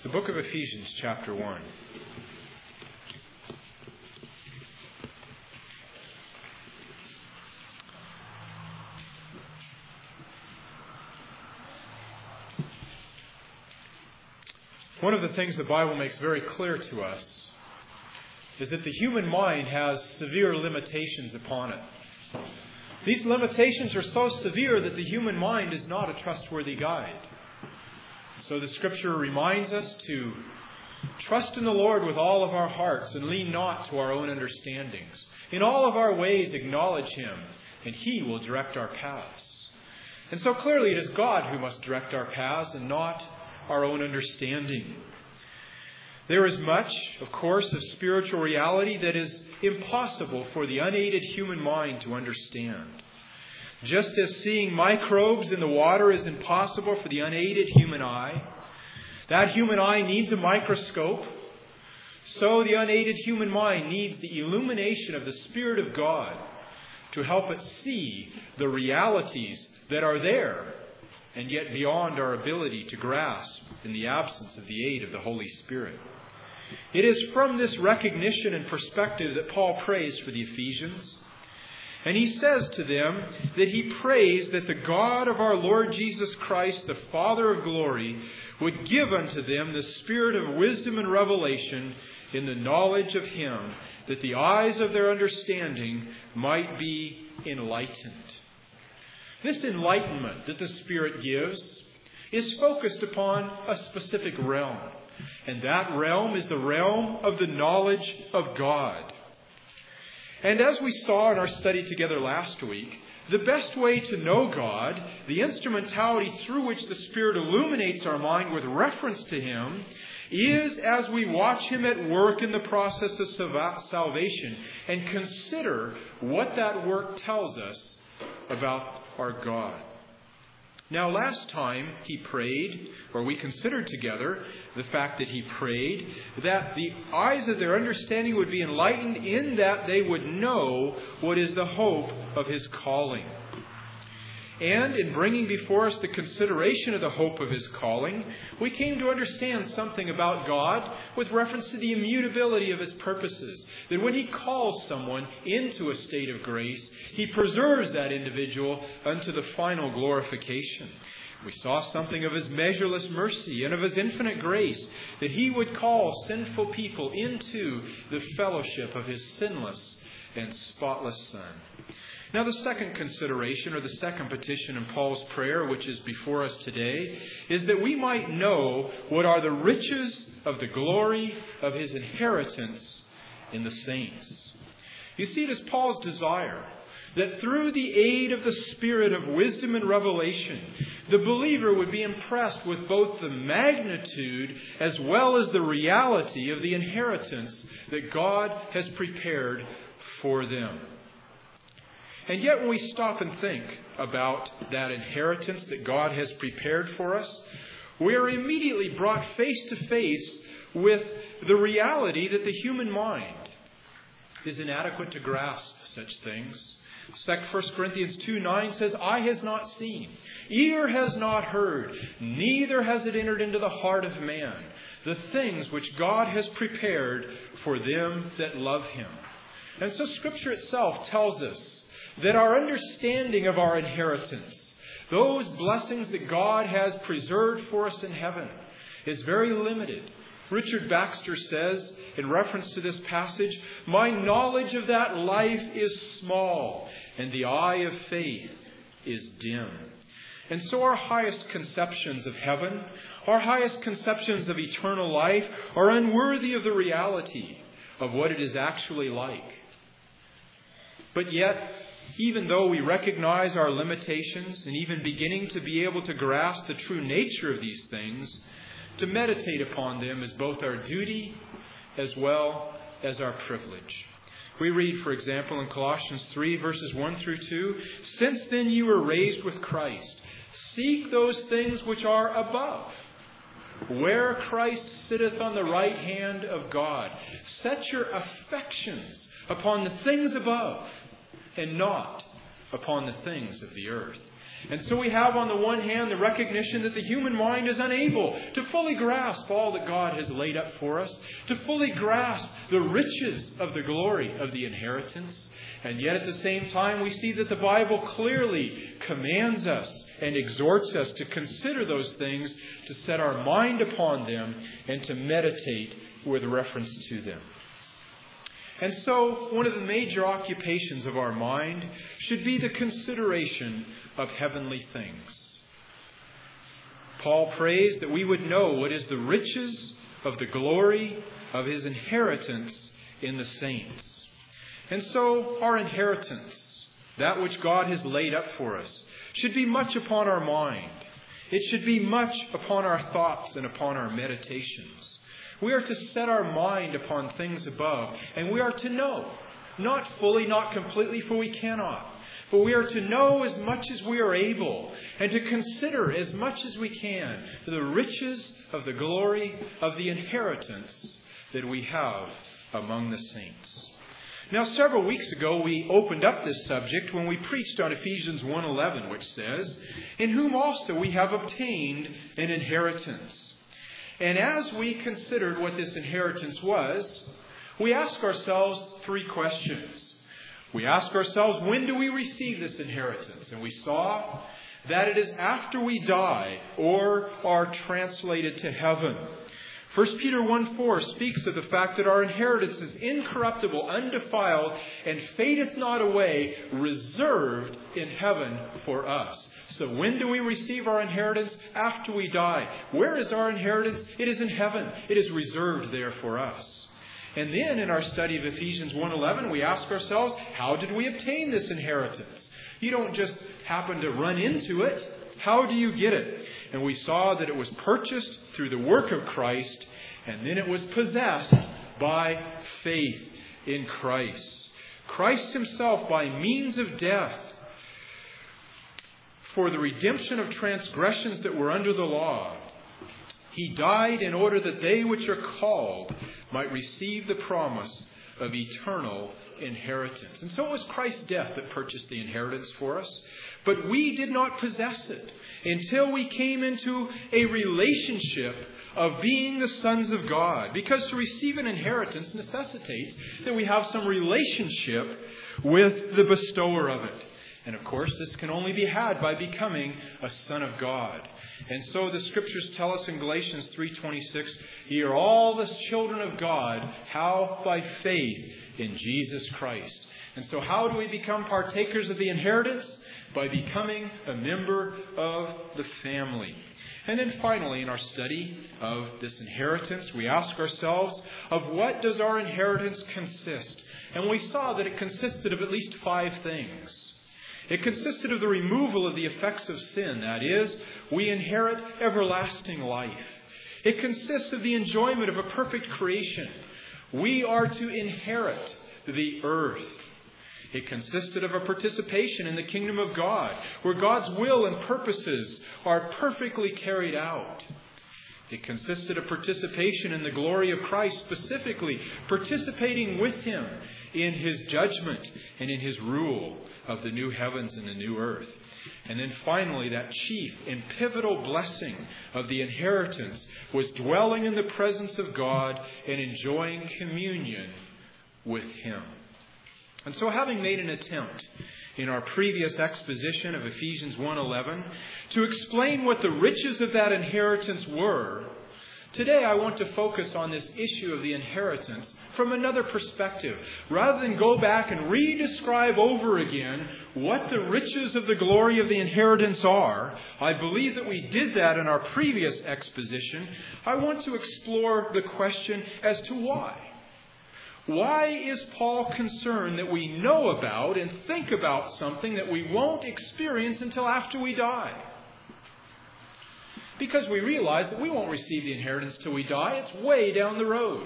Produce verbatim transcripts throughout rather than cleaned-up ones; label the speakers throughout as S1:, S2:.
S1: The book of Ephesians, chapter one. One of the things the Bible makes very clear to us is that the human mind has severe limitations upon it. These limitations are so severe that the human mind is not a trustworthy guide. So the Scripture reminds us to trust in the Lord with all of our hearts and lean not to our own understandings. In all of our ways acknowledge Him, and He will direct our paths. And so clearly it is God who must direct our paths and not our own understanding. There is much, of course, of spiritual reality that is impossible for the unaided human mind to understand. Just as seeing microbes in the water is impossible for the unaided human eye, that human eye needs a microscope, so the unaided human mind needs the illumination of the Spirit of God to help it see the realities that are there and yet beyond our ability to grasp in the absence of the aid of the Holy Spirit. It is from this recognition and perspective that Paul prays for the Ephesians. And he says to them that he prays that the God of our Lord Jesus Christ, the Father of glory, would give unto them the spirit of wisdom and revelation in the knowledge of Him, that the eyes of their understanding might be enlightened. This enlightenment that the Spirit gives is focused upon a specific realm. And that realm is the realm of the knowledge of God. And as we saw in our study together last week, the best way to know God, the instrumentality through which the Spirit illuminates our mind with reference to Him, is as we watch Him at work in the process of salvation and consider what that work tells us about our God. Now, last time he prayed, or we considered together the fact that he prayed, that the eyes of their understanding would be enlightened in that they would know what is the hope of his calling. And in bringing before us the consideration of the hope of his calling, we came to understand something about God with reference to the immutability of his purposes. That when he calls someone into a state of grace, he preserves that individual unto the final glorification. We saw something of his measureless mercy and of his infinite grace, that he would call sinful people into the fellowship of his sinless and spotless Son. Now, the second consideration, or the second petition in Paul's prayer, which is before us today, is that we might know what are the riches of the glory of his inheritance in the saints. You see, it is Paul's desire that through the aid of the Spirit of wisdom and revelation, the believer would be impressed with both the magnitude as well as the reality of the inheritance that God has prepared for them. And yet when we stop and think about that inheritance that God has prepared for us, we are immediately brought face to face with the reality that the human mind is inadequate to grasp such things. First Corinthians two nine says, "Eye has not seen, ear has not heard, neither has it entered into the heart of man, the things which God has prepared for them that love Him." And so Scripture itself tells us that our understanding of our inheritance, those blessings that God has preserved for us in heaven, is very limited. Richard Baxter says, in reference to this passage, "My knowledge of that life is small, and the eye of faith is dim." And so our highest conceptions of heaven, our highest conceptions of eternal life, are unworthy of the reality of what it is actually like. But yet, even though we recognize our limitations and even beginning to be able to grasp the true nature of these things, to meditate upon them is both our duty as well as our privilege. We read, for example, in Colossians three, verses one through two, "Since then you were raised with Christ. Seek those things which are above, where Christ sitteth on the right hand of God. Set your affections upon the things above, and not upon the things of the earth." And so we have on the one hand the recognition that the human mind is unable to fully grasp all that God has laid up for us, to fully grasp the riches of the glory of the inheritance. And yet at the same time we see that the Bible clearly commands us and exhorts us to consider those things, to set our mind upon them, and to meditate with reference to them. And so one of the major occupations of our mind should be the consideration of heavenly things. Paul prays that we would know what is the riches of the glory of His inheritance in the saints. And so our inheritance, that which God has laid up for us, should be much upon our mind. It should be much upon our thoughts and upon our meditations. We are to set our mind upon things above, and we are to know, not fully, not completely, for we cannot, but we are to know as much as we are able, and to consider as much as we can the riches of the glory of the inheritance that we have among the saints. Now, several weeks ago, we opened up this subject when we preached on Ephesians one eleven, which says, "In whom also we have obtained an inheritance." And as we considered what this inheritance was, we ask ourselves three questions. We ask ourselves, when do we receive this inheritance? And we saw that it is after we die or are translated to heaven. First Peter one four speaks of the fact that our inheritance is incorruptible, undefiled, and fadeth not away, reserved in heaven for us. So when do we receive our inheritance? After we die. Where is our inheritance? It is in heaven. It is reserved there for us. And then in our study of Ephesians one eleven, we ask ourselves, how did we obtain this inheritance? You don't just happen to run into it. How do you get it? And we saw that it was purchased through the work of Christ, and then it was possessed by faith in Christ. Christ Himself, by means of death, for the redemption of transgressions that were under the law, He died in order that they which are called might receive the promise of eternal inheritance. And so it was Christ's death that purchased the inheritance for us. But we did not possess it until we came into a relationship of being the sons of God. Because to receive an inheritance necessitates that we have some relationship with the bestower of it. And of course, this can only be had by becoming a son of God. And so the Scriptures tell us in Galatians three twenty-six, "Ye are all the children of God, how? By faith in Jesus Christ." And so how do we become partakers of the inheritance? By becoming a member of the family. And then finally, in our study of this inheritance, we ask ourselves, of what does our inheritance consist? And we saw that it consisted of at least five things. It consisted of the removal of the effects of sin. That is, we inherit everlasting life. It consists of the enjoyment of a perfect creation. We are to inherit the earth. It consisted of a participation in the kingdom of God, where God's will and purposes are perfectly carried out. It consisted of participation in the glory of Christ, specifically participating with Him in His judgment and in His rule of the new heavens and the new earth. And then finally, that chief and pivotal blessing of the inheritance was dwelling in the presence of God and enjoying communion with Him. And so, having made an attempt in our previous exposition of Ephesians one eleven to explain what the riches of that inheritance were, today I want to focus on this issue of the inheritance from another perspective. Rather than go back and re-describe over again what the riches of the glory of the inheritance are, I believe that we did that in our previous exposition. I want to explore the question as to why. Why is Paul concerned that we know about and think about something that we won't experience until after we die? Because we realize that we won't receive the inheritance till we die. It's way down the road.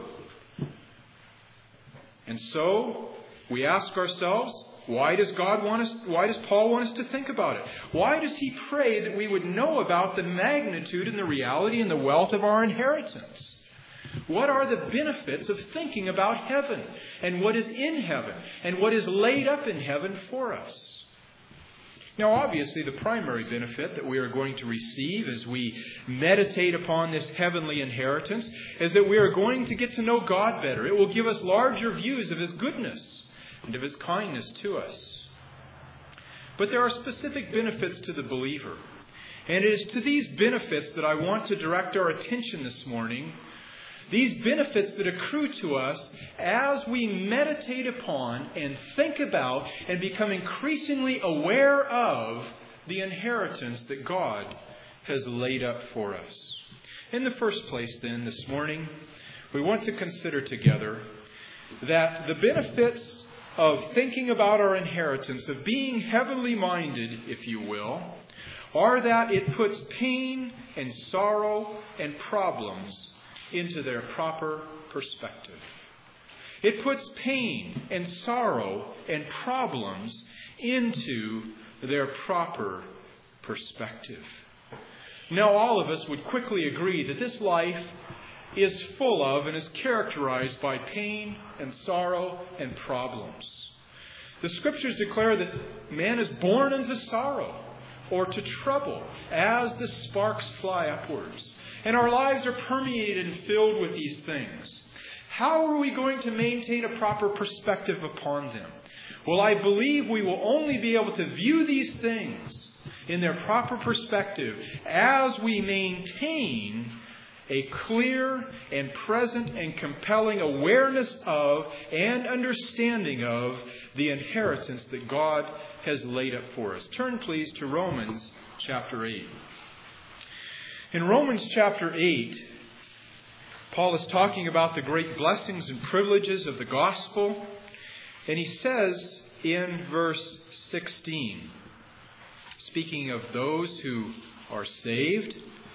S1: And so we ask ourselves, why does God want us, why does Paul want us to think about it? Why does he pray that we would know about the magnitude and the reality and the wealth of our inheritance? What are the benefits of thinking about heaven and what is in heaven and what is laid up in heaven for us? Now, obviously, the primary benefit that we are going to receive as we meditate upon this heavenly inheritance is that we are going to get to know God better. It will give us larger views of His goodness and of His kindness to us. But there are specific benefits to the believer. And it is to these benefits that I want to direct our attention this morning. These benefits that accrue to us as we meditate upon and think about and become increasingly aware of the inheritance that God has laid up for us. In the first place, then, this morning, we want to consider together that the benefits of thinking about our inheritance, of being heavenly minded, if you will, are that it puts pain and sorrow and problems into their proper perspective. It puts pain and sorrow and problems into their proper perspective. Now, all of us would quickly agree that this life is full of and is characterized by pain and sorrow and problems. The Scriptures declare that man is born into sorrow or to trouble as the sparks fly upwards. And our lives are permeated and filled with these things. How are we going to maintain a proper perspective upon them? Well, I believe we will only be able to view these things in their proper perspective as we maintain a clear and present and compelling awareness of and understanding of the inheritance that God has laid up for us. Turn, please, to Romans chapter eight. In Romans chapter eight, Paul is talking about the great blessings and privileges of the gospel. And he says in verse sixteen, speaking of those who are saved,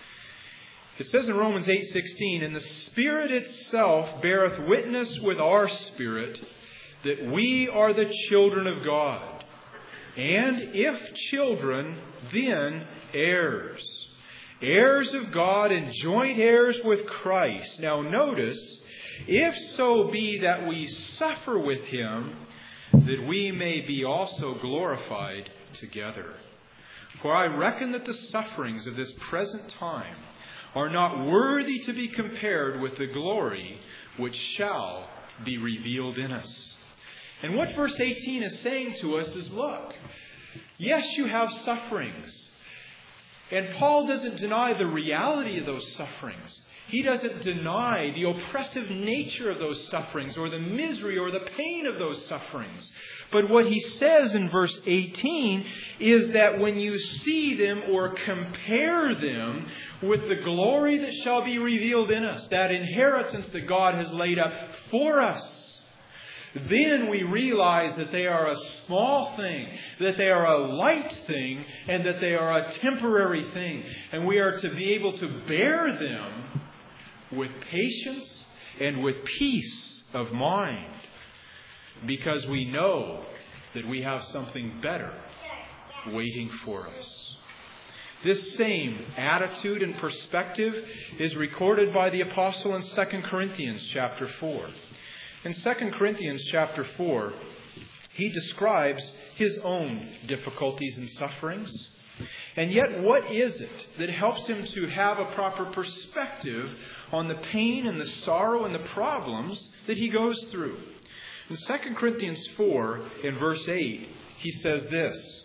S1: it says in Romans eight sixteen, "And the Spirit itself beareth witness with our spirit that we are the children of God. And if children, then heirs. Heirs of God and joint heirs with Christ." Now notice, "if so be that we suffer with Him, that we may be also glorified together. For I reckon that the sufferings of this present time are not worthy to be compared with the glory which shall be revealed in us." And what verse eighteen is saying to us is, look, yes, you have sufferings. And Paul doesn't deny the reality of those sufferings. He doesn't deny the oppressive nature of those sufferings or the misery or the pain of those sufferings. But what he says in verse eighteen is that when you see them or compare them with the glory that shall be revealed in us, that inheritance that God has laid up for us, then we realize that they are a small thing, that they are a light thing, and that they are a temporary thing. And we are to be able to bear them with patience and with peace of mind, because we know that we have something better waiting for us. This same attitude and perspective is recorded by the apostle in Second Corinthians chapter four. In Second Corinthians chapter four, he describes his own difficulties and sufferings. And yet, what is it that helps him to have a proper perspective on the pain and the sorrow and the problems that he goes through? In Second Corinthians four, in verse eight, he says this: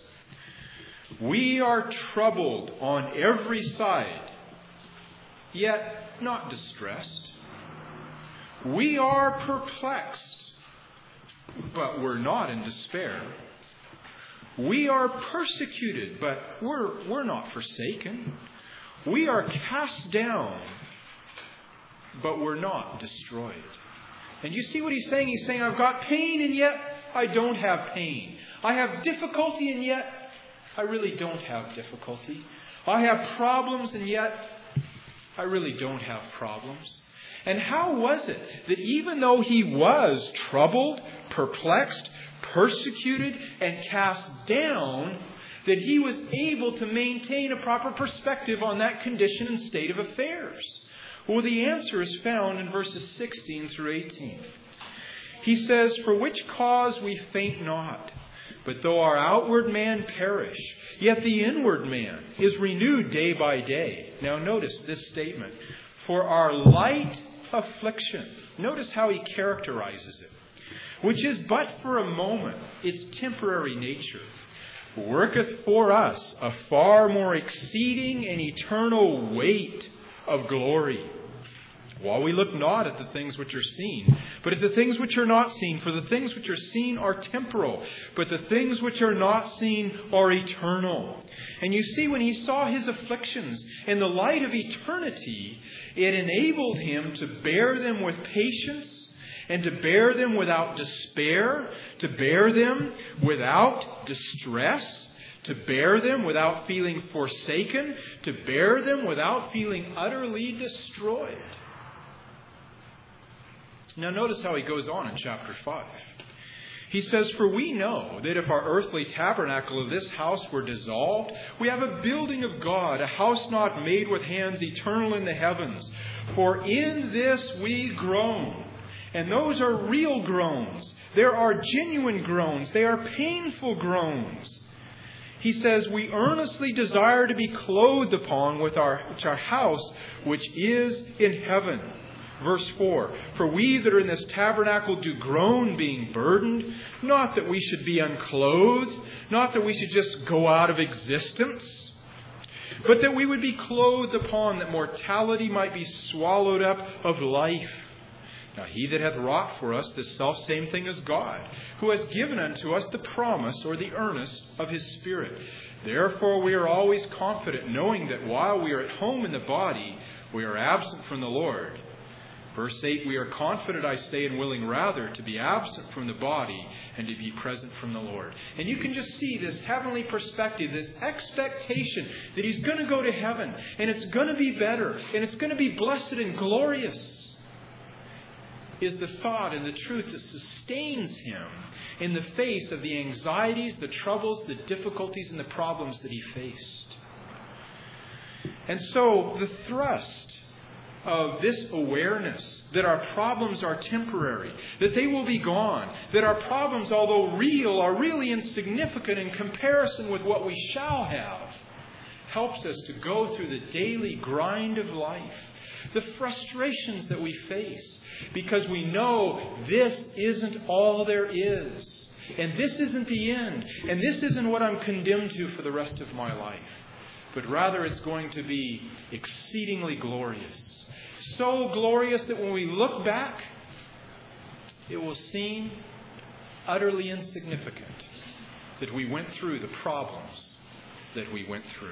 S1: "We are troubled on every side, yet not distressed. We are perplexed, but we're not in despair. We are persecuted, but we're, we're not forsaken. We are cast down, but we're not destroyed." And you see what he's saying? He's saying, I've got pain, and yet I don't have pain. I have difficulty, and yet I really don't have difficulty. I have problems, and yet I really don't have problems. And how was it that even though he was troubled, perplexed, persecuted, and cast down, that he was able to maintain a proper perspective on that condition and state of affairs? Well, the answer is found in verses sixteen through eighteen. He says, "For which cause we faint not, But though our outward man perish, yet the inward man is renewed day by day. Now notice this statement. For our light affliction. Notice how he characterizes it. Which is but for a moment, its temporary nature, worketh for us a far more exceeding and eternal weight of glory. While we look not at the things which are seen, but at the things which are not seen. For the things which are seen are temporal, but the things which are not seen are eternal. And you see, when he saw his afflictions in the light of eternity, it enabled him to bear them with patience, and to bear them without despair, to bear them without distress, to bear them without feeling forsaken, to bear them without feeling utterly destroyed. Now notice how he goes on in chapter five. He says, for we know that if our earthly tabernacle of this house were dissolved, we have a building of God, a house not made with hands, eternal in the heavens. For in this we groan. And those are real groans. There are genuine groans. They are painful groans. He says, we earnestly desire to be clothed upon with our, with our house, which is in heaven. Verse four, for we that are in this tabernacle do groan, being burdened, not that we should be unclothed, not that we should just go out of existence, but that we would be clothed upon, that mortality might be swallowed up of life. Now he that hath wrought for us this selfsame thing is God, who has given unto us the promise or the earnest of his Spirit. Therefore we are always confident, knowing that while we are at home in the body, we are absent from the Lord. Verse eight, we are confident, I say, and willing rather to be absent from the body and to be present from the Lord. And you can just see this heavenly perspective, this expectation that he's going to go to heaven and it's going to be better and it's going to be blessed and glorious, is the thought and the truth that sustains him in the face of the anxieties, the troubles, the difficulties, and the problems that he faced. And so the thrust of this awareness that our problems are temporary, that they will be gone, that our problems, although real, are really insignificant in comparison with what we shall have, helps us to go through the daily grind of life, the frustrations that we face, because we know this isn't all there is, and this isn't the end, and this isn't what I'm condemned to for the rest of my life, but rather it's going to be exceedingly glorious. So glorious that when we look back, it will seem utterly insignificant that we went through the problems that we went through.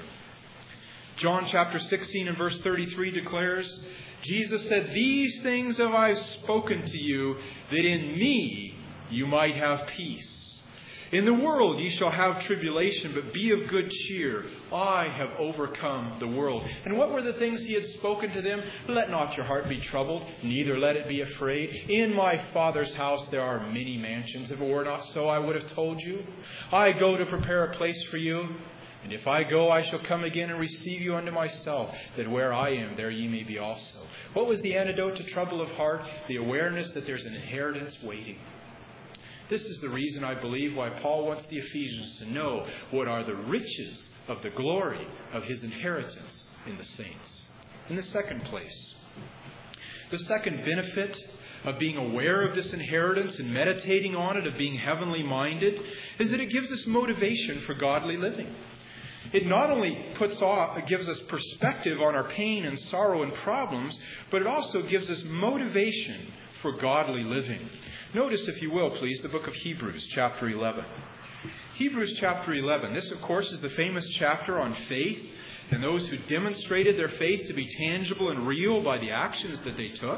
S1: John chapter sixteen and verse thirty-three declares, Jesus said, these things have I spoken to you, that in me you might have peace. In the world ye shall have tribulation, but be of good cheer. I have overcome the world. And what were the things he had spoken to them? Let not your heart be troubled, neither let it be afraid. In my Father's house there are many mansions. If it were not so, I would have told you. I go to prepare a place for you. And if I go, I shall come again and receive you unto myself, that where I am, there ye may be also. What was the antidote to trouble of heart? The awareness that there's an inheritance waiting. This is the reason, I believe, why Paul wants the Ephesians to know what are the riches of the glory of his inheritance in the saints. In the second place, the second benefit of being aware of this inheritance and meditating on it, of being heavenly minded, is that it gives us motivation for godly living. It not only puts off, it gives us perspective on our pain and sorrow and problems, but it also gives us motivation for godly living. Notice, if you will, please, the book of Hebrews, chapter eleven. Hebrews chapter eleven. This, of course, is the famous chapter on faith and those who demonstrated their faith to be tangible and real by the actions that they took.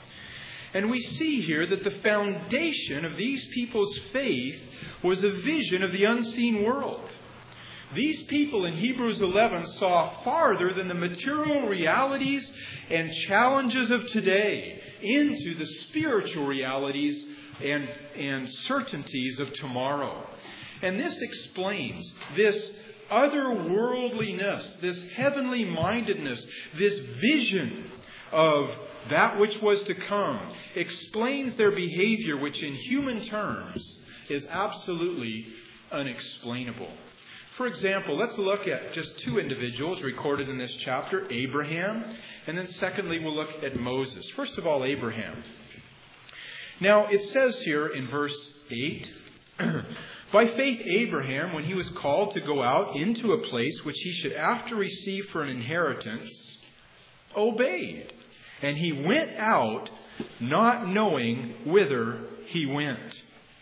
S1: And we see here that the foundation of these people's faith was a vision of the unseen world. These people in Hebrews eleven saw farther than the material realities and challenges of today into the spiritual realities and, and certainties of tomorrow. And this explains this otherworldliness, this heavenly mindedness, this vision of that which was to come, explains their behavior, which in human terms is absolutely unexplainable. For example, let's look at just two individuals recorded in this chapter, Abraham, and then secondly, we'll look at Moses. First of all, Abraham. Now, it says here in verse eight, by faith Abraham, when he was called to go out into a place which he should after receive for an inheritance, obeyed. And he went out, not knowing whither he went.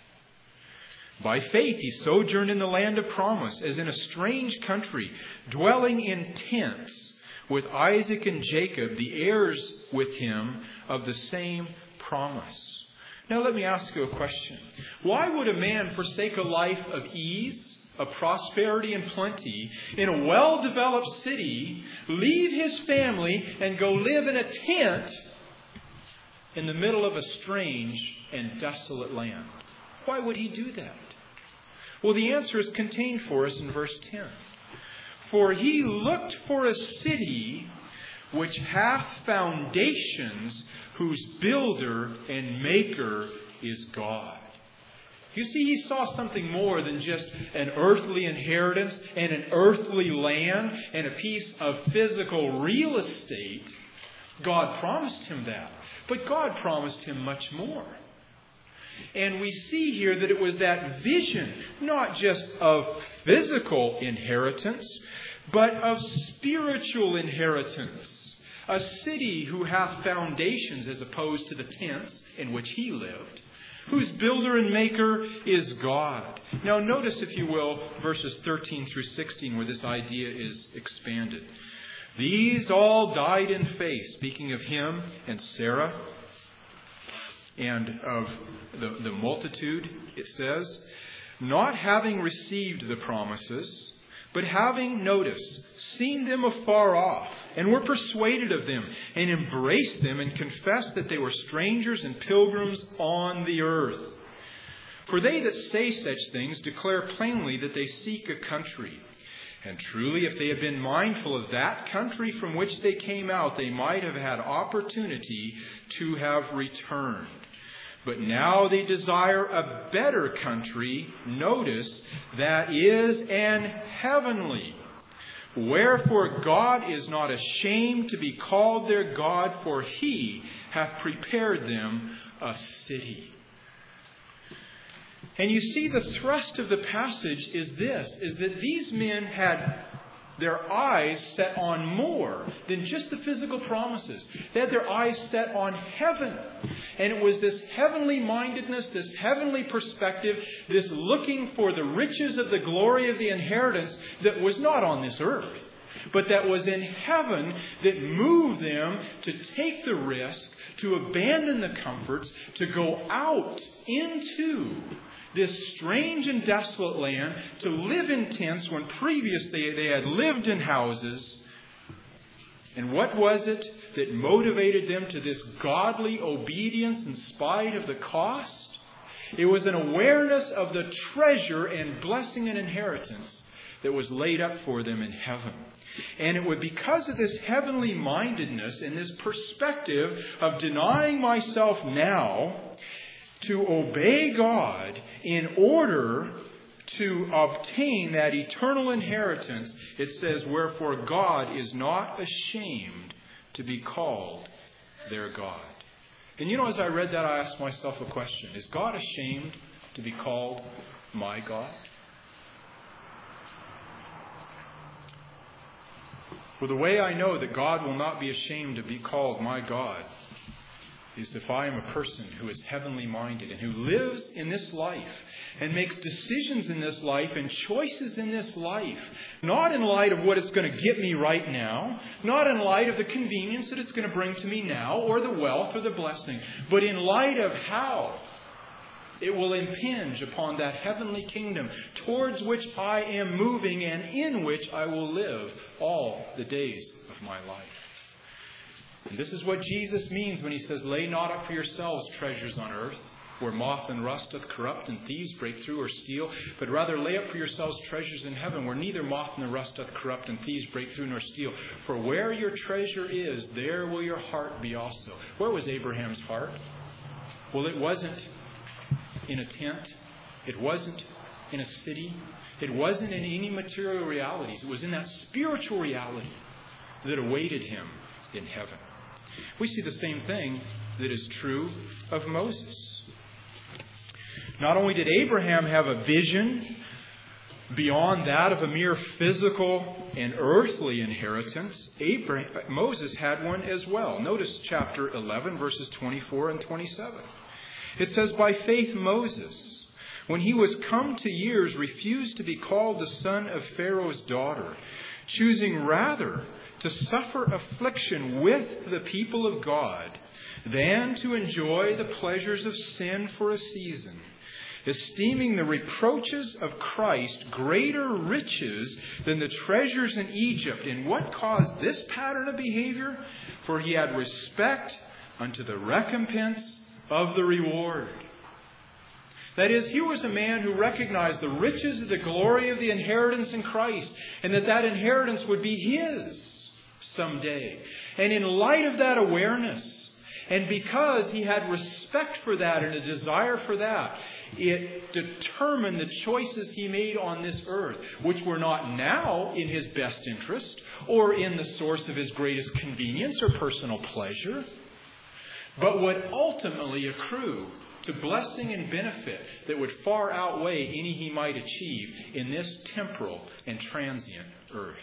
S1: By faith he sojourned in the land of promise, as in a strange country, dwelling in tents, with Isaac and Jacob, the heirs with him of the same promise. Now let me ask you a question. Why would a man forsake a life of ease, of prosperity and plenty, in a well-developed city, leave his family and go live in a tent in the middle of a strange and desolate land? Why would he do that? Well, the answer is contained for us in verse ten. For he looked for a city which hath foundations, whose builder and maker is God. You see, he saw something more than just an earthly inheritance and an earthly land and a piece of physical real estate. God promised him that. But God promised him much more. And we see here that it was that vision, not just of physical inheritance, but of spiritual inheritance. A city who hath foundations as opposed to the tents in which he lived, whose builder and maker is God. Now notice, if you will, verses thirteen through sixteen, where this idea is expanded. These all died in faith, speaking of him and Sarah, and of the, the multitude, it says, not having received the promises, but having, notice, seen them afar off, and were persuaded of them, and embraced them, and confessed that they were strangers and pilgrims on the earth. For they that say such things declare plainly that they seek a country. And truly, if they had been mindful of that country from which they came out, they might have had opportunity to have returned. But now they desire a better country, notice, that is an heavenly. Wherefore God is not ashamed to be called their God, for he hath prepared them a city. And you see, the thrust of the passage is this, is that these men had their eyes set on more than just the physical promises. They had their eyes set on heaven. And it was this heavenly mindedness, this heavenly perspective, this looking for the riches of the glory of the inheritance that was not on this earth, but that was in heaven, that moved them to take the risk, to abandon the comforts, to go out into this strange and desolate land, to live in tents when previously they had lived in houses. And what was it that motivated them to this godly obedience in spite of the cost? It was an awareness of the treasure and blessing and inheritance that was laid up for them in heaven. And it was because of this heavenly mindedness and this perspective of denying myself now to obey God in order to obtain that eternal inheritance, it says, wherefore God is not ashamed to be called their God. And you know, as I read that, I asked myself a question. Is God ashamed to be called my God? Well, the way I know that God will not be ashamed to be called my God is if I am a person who is heavenly minded and who lives in this life and makes decisions in this life and choices in this life, not in light of what it's going to get me right now, not in light of the convenience that it's going to bring to me now or the wealth or the blessing, but in light of how it will impinge upon that heavenly kingdom towards which I am moving and in which I will live all the days of my life. And this is what Jesus means when he says, lay not up for yourselves treasures on earth, where moth and rust doth corrupt and thieves break through or steal, but rather lay up for yourselves treasures in heaven, where neither moth nor rust doth corrupt and thieves break through nor steal. For where your treasure is, there will your heart be also. Where was Abraham's heart? Well, it wasn't in a tent. It wasn't in a city. It wasn't in any material realities. It was in that spiritual reality that awaited him in heaven. We see the same thing that is true of Moses. Not only did Abraham have a vision beyond that of a mere physical and earthly inheritance, Abraham, Moses had one as well. Notice chapter eleven, verses twenty-four and twenty-seven. It says, "By faith Moses, when he was come to years, refused to be called the son of Pharaoh's daughter, choosing rather to suffer affliction with the people of God than to enjoy the pleasures of sin for a season, esteeming the reproaches of Christ greater riches than the treasures in Egypt." And what caused this pattern of behavior? For he had respect unto the recompense of the reward. That is, he was a man who recognized the riches of the glory of the inheritance in Christ, and that that inheritance would be his someday. And in light of that awareness, and because he had respect for that and a desire for that, it determined the choices he made on this earth, which were not now in his best interest or in the source of his greatest convenience or personal pleasure, but would ultimately accrue to blessing and benefit that would far outweigh any he might achieve in this temporal and transient earth.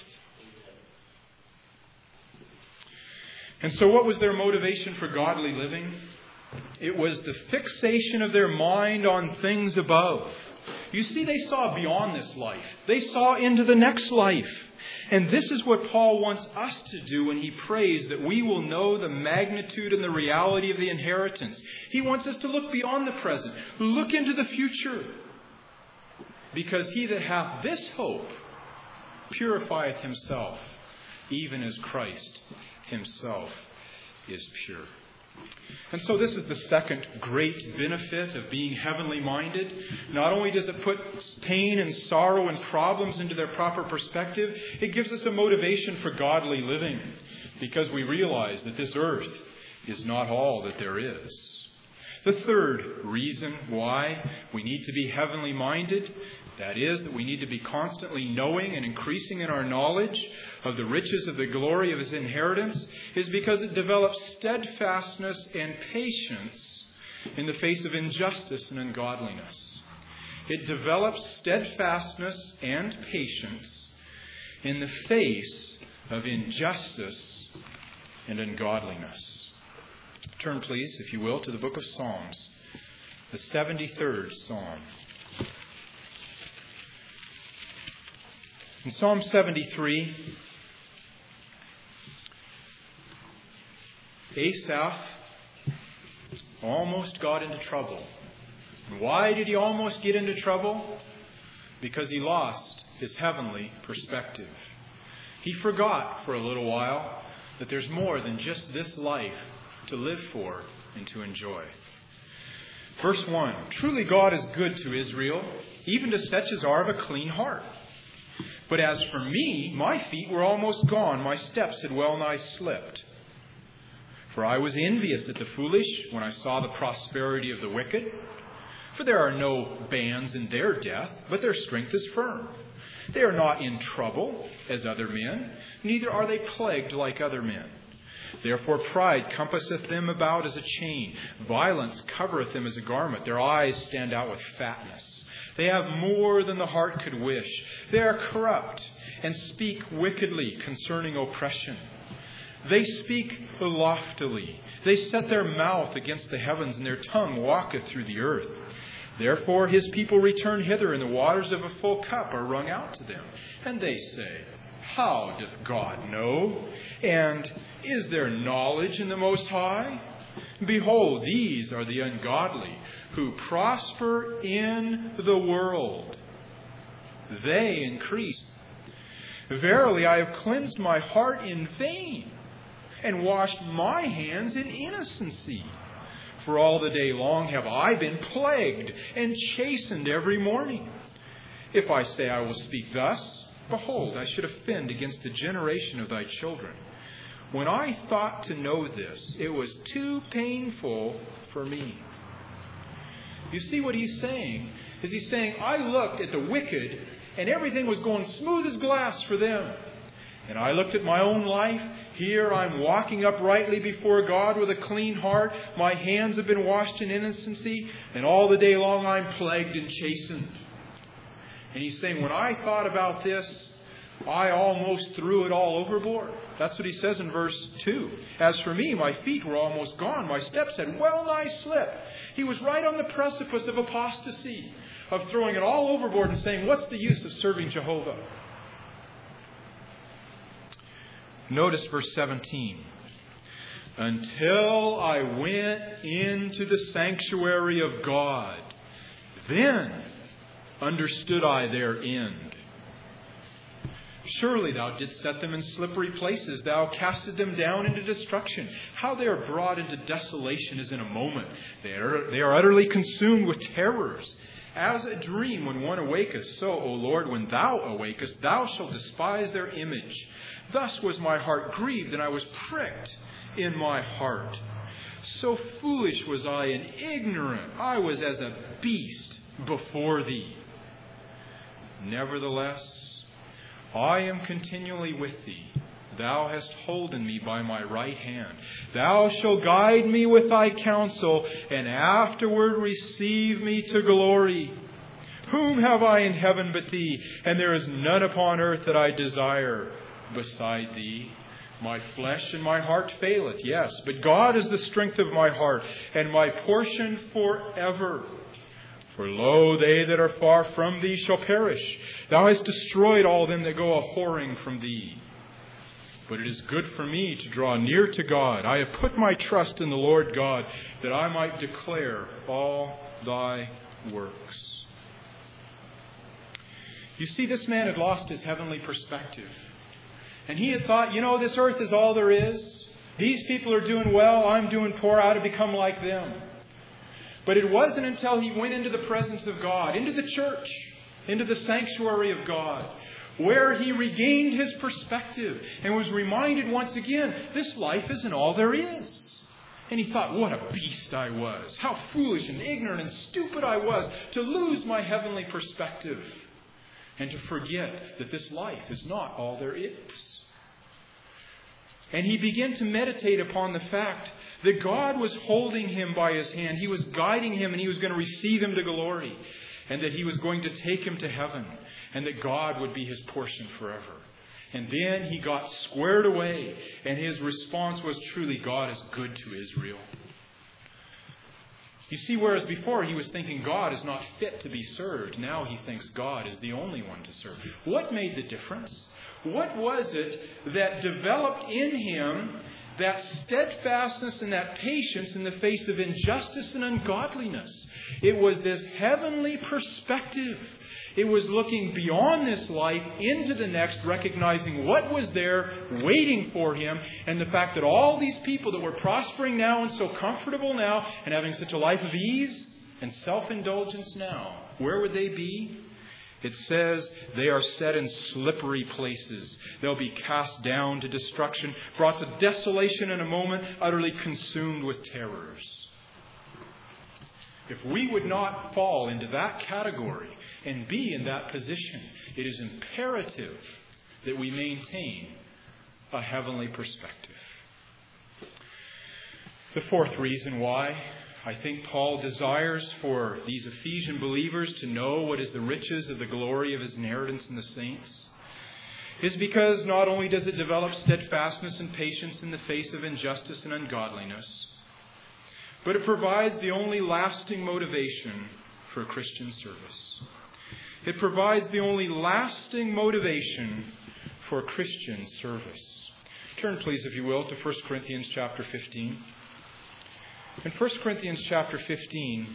S1: And so what was their motivation for godly living? It was the fixation of their mind on things above. You see, they saw beyond this life. They saw into the next life. And this is what Paul wants us to do when he prays that we will know the magnitude and the reality of the inheritance. He wants us to look beyond the present, look into the future. Because he that hath this hope purifieth himself, even as Christ himself is pure. And so this is the second great benefit of being heavenly minded. Not only does it put pain and sorrow and problems into their proper perspective, it gives us a motivation for godly living, because we realize that this earth is not all that there is. The third reason why we need to be heavenly minded, that is, that we need to be constantly knowing and increasing in our knowledge of the riches of the glory of his inheritance, is because it develops steadfastness and patience in the face of injustice and ungodliness. It develops steadfastness and patience in the face of injustice and ungodliness. Turn, please, if you will, to the book of Psalms, the seventy-third Psalm. In Psalm seventy-three, Asaph almost got into trouble. And why did he almost get into trouble? Because he lost his heavenly perspective. He forgot for a little while that there's more than just this life to live for and to enjoy. Verse one, "Truly God is good to Israel, even to such as are of a clean heart. But as for me, my feet were almost gone, my steps had well nigh slipped. For I was envious at the foolish when I saw the prosperity of the wicked. For there are no bands in their death, but their strength is firm. They are not in trouble as other men, neither are they plagued like other men. Therefore pride compasseth them about as a chain. Violence covereth them as a garment. Their eyes stand out with fatness. They have more than the heart could wish. They are corrupt and speak wickedly concerning oppression. They speak loftily. They set their mouth against the heavens, and their tongue walketh through the earth. Therefore his people return hither, and the waters of a full cup are wrung out to them. And they say, How doth God know? And is there knowledge in the Most High? Behold, these are the ungodly who prosper in the world. They increase. Verily, I have cleansed my heart in vain, and washed my hands in innocency. For all the day long have I been plagued and chastened every morning. If I say I will speak thus, behold, I should offend against the generation of thy children. When I thought to know this, it was too painful for me. You see what he's saying? Is he's saying, I looked at the wicked and everything was going smooth as glass for them. And I looked at my own life. Here I'm walking uprightly before God with a clean heart. My hands have been washed in innocency. And all the day long I'm plagued and chastened. And he's saying, when I thought about this, I almost threw it all overboard. That's what he says in verse two. As for me, my feet were almost gone. My steps had well nigh slipped. He was right on the precipice of apostasy, of throwing it all overboard and saying, what's the use of serving Jehovah? Notice verse seventeen. Until I went into the sanctuary of God, then understood I their end. Surely thou didst set them in slippery places. Thou castest them down into destruction. How they are brought into desolation is in a moment. They are, they are utterly consumed with terrors. As a dream when one awaketh, so, O Lord, when thou awakest, thou shalt despise their image. Thus was my heart grieved, and I was pricked in my heart. So foolish was I and ignorant. I was as a beast before thee. Nevertheless, I am continually with thee. Thou hast holden me by my right hand. Thou shalt guide me with thy counsel, and afterward receive me to glory. Whom have I in heaven but thee? And there is none upon earth that I desire beside thee. My flesh and my heart faileth, yes, but God is the strength of my heart, and my portion forever. For lo, they that are far from thee shall perish. Thou hast destroyed all them that go a-whoring from thee. But it is good for me to draw near to God. I have put my trust in the Lord God, that I might declare all thy works. You see, this man had lost his heavenly perspective. And he had thought, you know, this earth is all there is. These people are doing well. I'm doing poor. I ought to become like them. But it wasn't until he went into the presence of God, into the church, into the sanctuary of God, where he regained his perspective and was reminded once again, this life isn't all there is. And he thought, what a beast I was. How foolish and ignorant and stupid I was to lose my heavenly perspective and to forget that this life is not all there is. And he began to meditate upon the fact that God was holding him by his hand. He was guiding him, and he was going to receive him to glory. And that he was going to take him to heaven. And that God would be his portion forever. And then he got squared away. And his response was, truly, God is good to Israel. You see, whereas before he was thinking God is not fit to be served, now he thinks God is the only one to serve. What made the difference? What was it that developed in him that steadfastness and that patience in the face of injustice and ungodliness? It was this heavenly perspective. It was looking beyond this life into the next, recognizing what was there waiting for him, and the fact that all these people that were prospering now and so comfortable now and having such a life of ease and self-indulgence now, where would they be? It says they are set in slippery places. They'll be cast down to destruction, brought to desolation in a moment, utterly consumed with terrors. If we would not fall into that category and be in that position, it is imperative that we maintain a heavenly perspective. The fourth reason why I think Paul desires for these Ephesian believers to know what is the riches of the glory of his inheritance in the saints is because not only does it develop steadfastness and patience in the face of injustice and ungodliness, but it provides the only lasting motivation for Christian service. It provides the only lasting motivation for Christian service. Turn, please, if you will, to First Corinthians chapter fifteen. In First Corinthians chapter fifteen,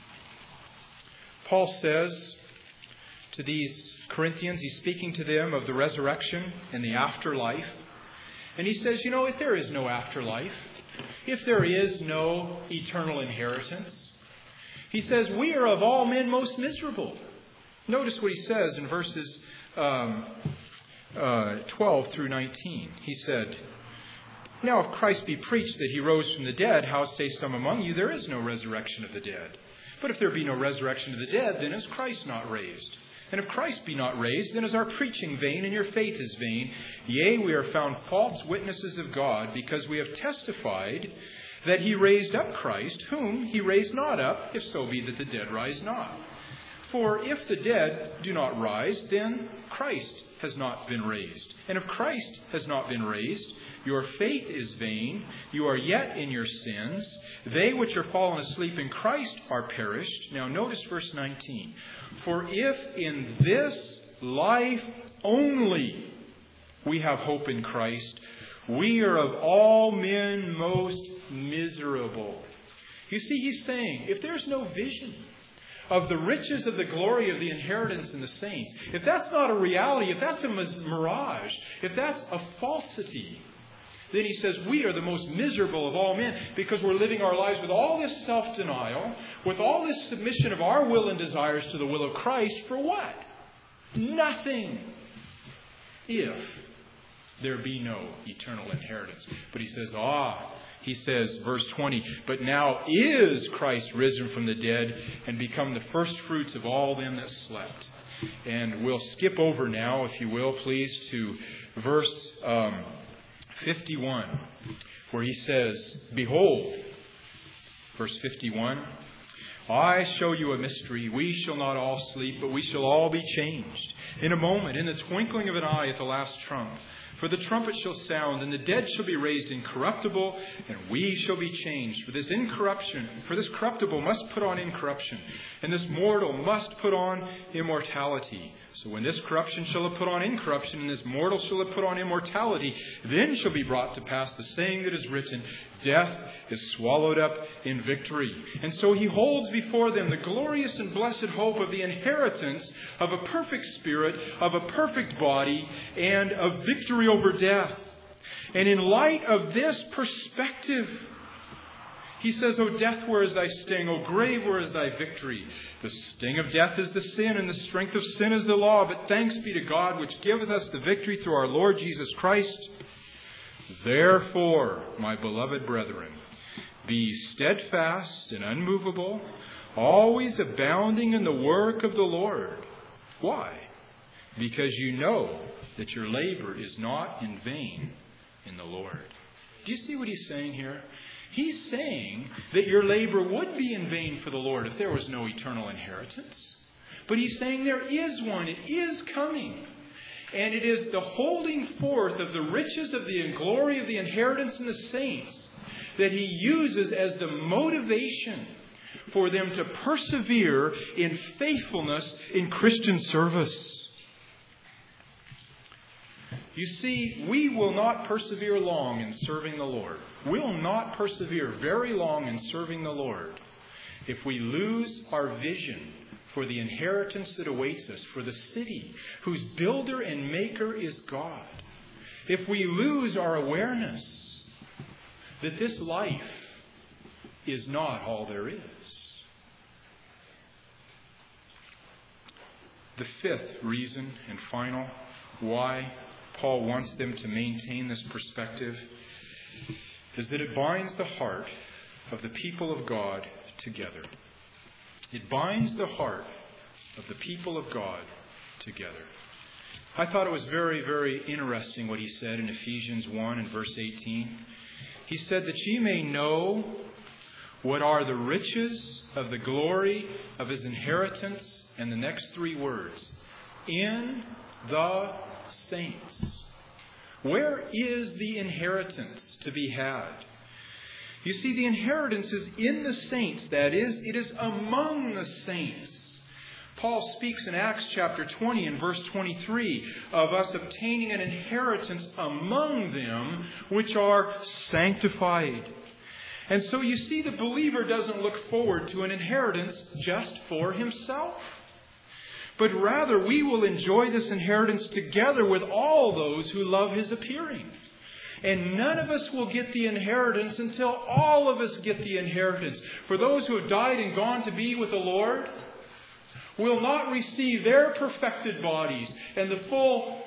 S1: Paul says to these Corinthians, he's speaking to them of the resurrection and the afterlife. And he says, you know, if there is no afterlife, if there is no eternal inheritance, he says, we are of all men most miserable. Notice what he says in verses um, uh, twelve through nineteen. He said, now, if Christ be preached that he rose from the dead, how say some among you there is no resurrection of the dead? But if there be no resurrection of the dead, then is Christ not raised? And if Christ be not raised, then is our preaching vain, and your faith is vain. Yea, we are found false witnesses of God, because we have testified that he raised up Christ, whom he raised not up, if so be that the dead rise not. For if the dead do not rise, then Christ has not been raised. And if Christ has not been raised, your faith is vain. You are yet in your sins. They which are fallen asleep in Christ are perished. Now notice verse nineteen. For if in this life only we have hope in Christ, we are of all men most miserable. You see, he's saying, if there's no vision of the riches of the glory of the inheritance in the saints, if that's not a reality, if that's a mirage, if that's a falsity, then he says we are the most miserable of all men, because we're living our lives with all this self-denial, with all this submission of our will and desires to the will of Christ, for what? Nothing. If there be no eternal inheritance. But he says, ah, he says, verse twenty, but now is Christ risen from the dead and become the first fruits of all them that slept. And we'll skip over now, if you will, please, to verse um, fifty-one, where he says, behold, verse fifty-one, I show you a mystery. We shall not all sleep, but we shall all be changed. In a moment, in the twinkling of an eye at the last trump. For the trumpet shall sound, and the dead shall be raised incorruptible, and we shall be changed. For this incorruption, for this corruptible must put on incorruption, and this mortal must put on immortality. So when this corruption shall have put on incorruption, and this mortal shall have put on immortality, then shall be brought to pass the saying that is written, death is swallowed up in victory. And so he holds before them the glorious and blessed hope of the inheritance of a perfect spirit, of a perfect body, and of victory over death. And in light of this perspective, he says, O death, where is thy sting? O grave, where is thy victory? The sting of death is the sin, and the strength of sin is the law. But thanks be to God, which giveth us the victory through our Lord Jesus Christ. Therefore, my beloved brethren, be steadfast and unmovable, always abounding in the work of the Lord. Why? Because you know that your labor is not in vain in the Lord. Do you see what he's saying here? He's saying that your labor would be in vain for the Lord if there was no eternal inheritance. But he's saying there is one. It is coming. And it is the holding forth of the riches of the glory of the inheritance in the saints that he uses as the motivation for them to persevere in faithfulness in Christian service. You see, we will not persevere long in serving the Lord. We'll not persevere very long in serving the Lord if we lose our vision for the inheritance that awaits us, for the city whose builder and maker is God. If we lose our awareness that this life is not all there is. The fifth reason and final why Paul wants them to maintain this perspective is that it binds the heart of the people of God together. It binds the heart of the people of God together. I thought it was very, very interesting what he said in Ephesians one and verse eighteen. He said that ye may know what are the riches of the glory of his inheritance, and the next three words, in the saints. Where is the inheritance to be had? You see, the inheritance is in the saints. That is, it is among the saints. Paul speaks in Acts chapter twenty and verse twenty-three of us obtaining an inheritance among them which are sanctified. And so you see, the believer doesn't look forward to an inheritance just for himself. But rather, we will enjoy this inheritance together with all those who love his appearing. And none of us will get the inheritance until all of us get the inheritance. For those who have died and gone to be with the Lord will not receive their perfected bodies and the full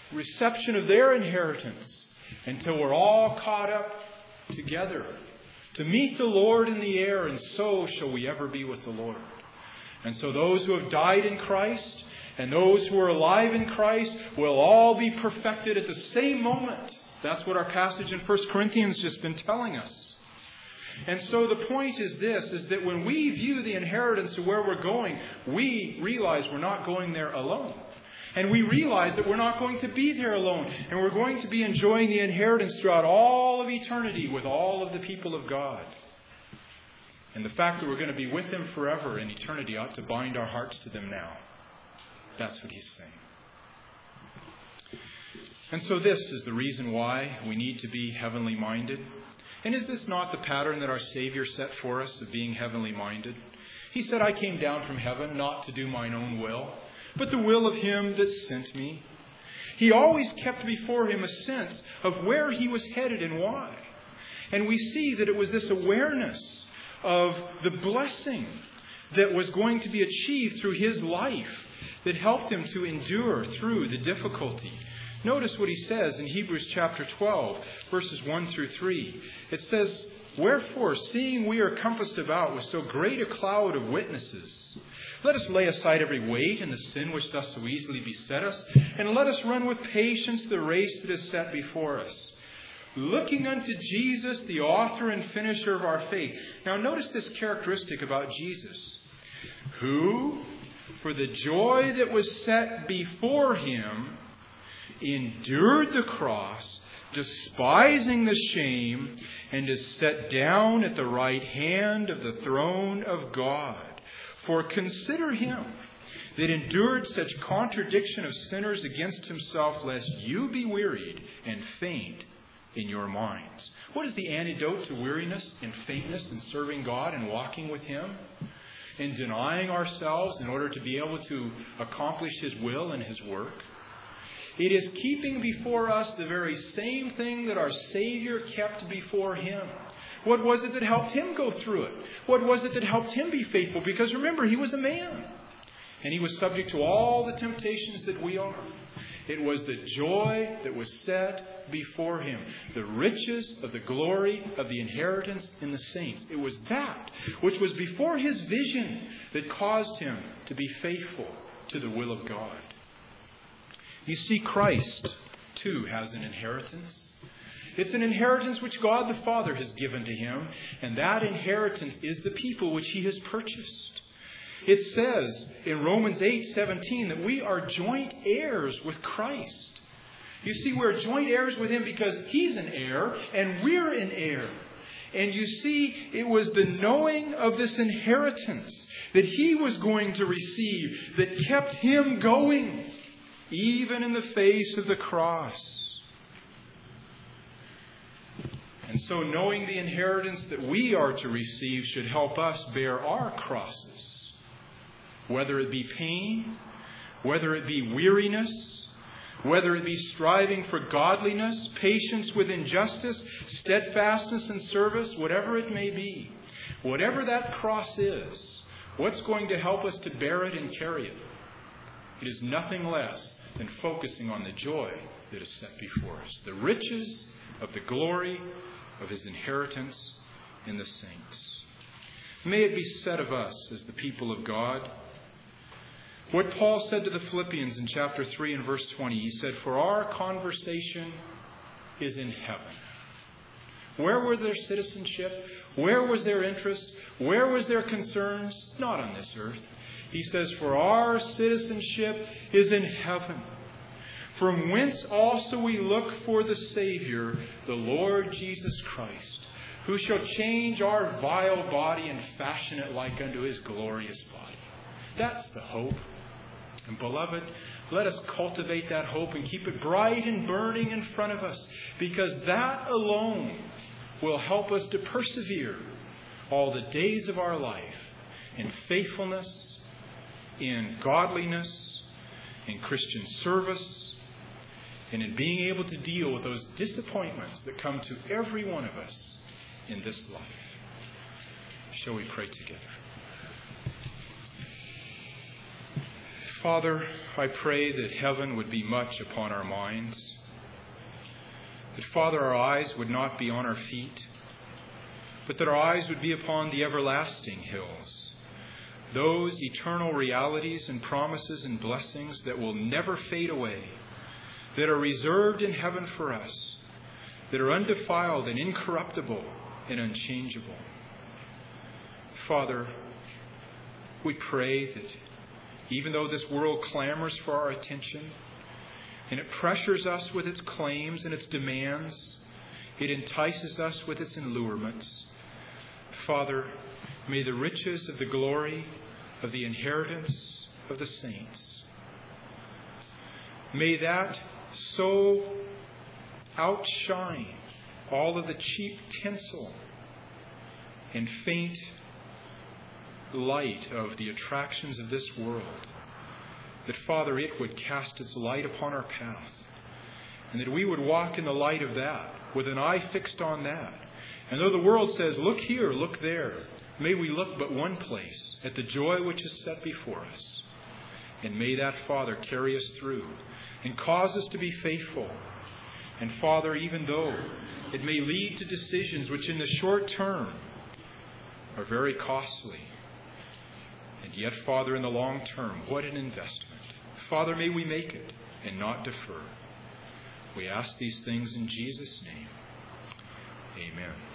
S1: reception of their inheritance until we're all caught up together to meet the Lord in the air, and so shall we ever be with the Lord. And so those who have died in Christ and those who are alive in Christ will all be perfected at the same moment. That's what our passage in First Corinthians has just been telling us. And so the point is this, is that when we view the inheritance of where we're going, we realize we're not going there alone. And we realize that we're not going to be there alone. And we're going to be enjoying the inheritance throughout all of eternity with all of the people of God. And the fact that we're going to be with Him forever in eternity ought to bind our hearts to them now. That's what he's saying. And so this is the reason why we need to be heavenly minded. And is this not the pattern that our Savior set for us of being heavenly minded? He said, I came down from heaven not to do mine own will, but the will of Him that sent me. He always kept before Him a sense of where He was headed and why. And we see that it was this awareness of the blessing that was going to be achieved through His life that helped Him to endure through the difficulty. Notice what he says in Hebrews chapter twelve, verses one through three. It says, Wherefore, seeing we are compassed about with so great a cloud of witnesses, let us lay aside every weight and the sin which doth so easily beset us, and let us run with patience the race that is set before us, looking unto Jesus, the author and finisher of our faith. Now notice this characteristic about Jesus, who, for the joy that was set before Him, endured the cross, despising the shame, and is set down at the right hand of the throne of God. For consider Him that endured such contradiction of sinners against Himself, lest you be wearied and faint in your minds. What is the antidote to weariness and faintness in serving God and walking with Him? In denying ourselves in order to be able to accomplish His will and His work? It is keeping before us the very same thing that our Savior kept before Him. What was it that helped Him go through it? What was it that helped Him be faithful? Because remember, He was a man. And He was subject to all the temptations that we are. It was the joy that was set before Him. The riches of the glory of the inheritance in the saints. It was that which was before His vision that caused Him to be faithful to the will of God. You see, Christ, too, has an inheritance. It's an inheritance which God the Father has given to Him, and that inheritance is the people which He has purchased. It says in Romans eight seventeen that we are joint heirs with Christ. You see, we're joint heirs with Him because He's an heir and we're an heir. And you see, it was the knowing of this inheritance that He was going to receive that kept Him going, even in the face of the cross. And so knowing the inheritance that we are to receive should help us bear our crosses, whether it be pain, whether it be weariness, whether it be striving for godliness, patience with injustice, steadfastness in service, whatever it may be. Whatever that cross is, what's going to help us to bear it and carry it? It is nothing less than focusing on the joy that is set before us, the riches of the glory of His inheritance in the saints. May it be said of us as the people of God what Paul said to the Philippians in chapter three and verse twenty. He said, For our conversation is in heaven. Where was their citizenship? Where was their interest? Where was their concerns? Not on this earth. He says, For our citizenship is in heaven, from whence also we look for the Savior, the Lord Jesus Christ, who shall change our vile body and fashion it like unto His glorious body. That's the hope. And beloved, let us cultivate that hope and keep it bright and burning in front of us, because that alone will help us to persevere all the days of our life in faithfulness, in godliness, in Christian service, and in being able to deal with those disappointments that come to every one of us in this life. Shall we pray together? Father, I pray that heaven would be much upon our minds. That, Father, our eyes would not be on our feet. but that our eyes would be upon the everlasting hills, those eternal realities and promises and blessings that will never fade away, that are reserved in heaven for us, that are undefiled and incorruptible and unchangeable. Father, we pray that even though this world clamors for our attention, and it pressures us with its claims and its demands, it entices us with its allurements, Father, may the riches of the glory of the inheritance of the saints, may that so outshine all of the cheap tinsel and faint light of the attractions of this world, that, Father, it would cast its light upon our path, and that we would walk in the light of that, with an eye fixed on that. And though the world says, look here, look there, may we look but one place, at the joy which is set before us. And may that, Father, carry us through and cause us to be faithful. And Father, even though it may lead to decisions which in the short term are very costly, and yet, Father, in the long term, what an investment. Father, may we make it and not defer. We ask these things in Jesus' name. Amen.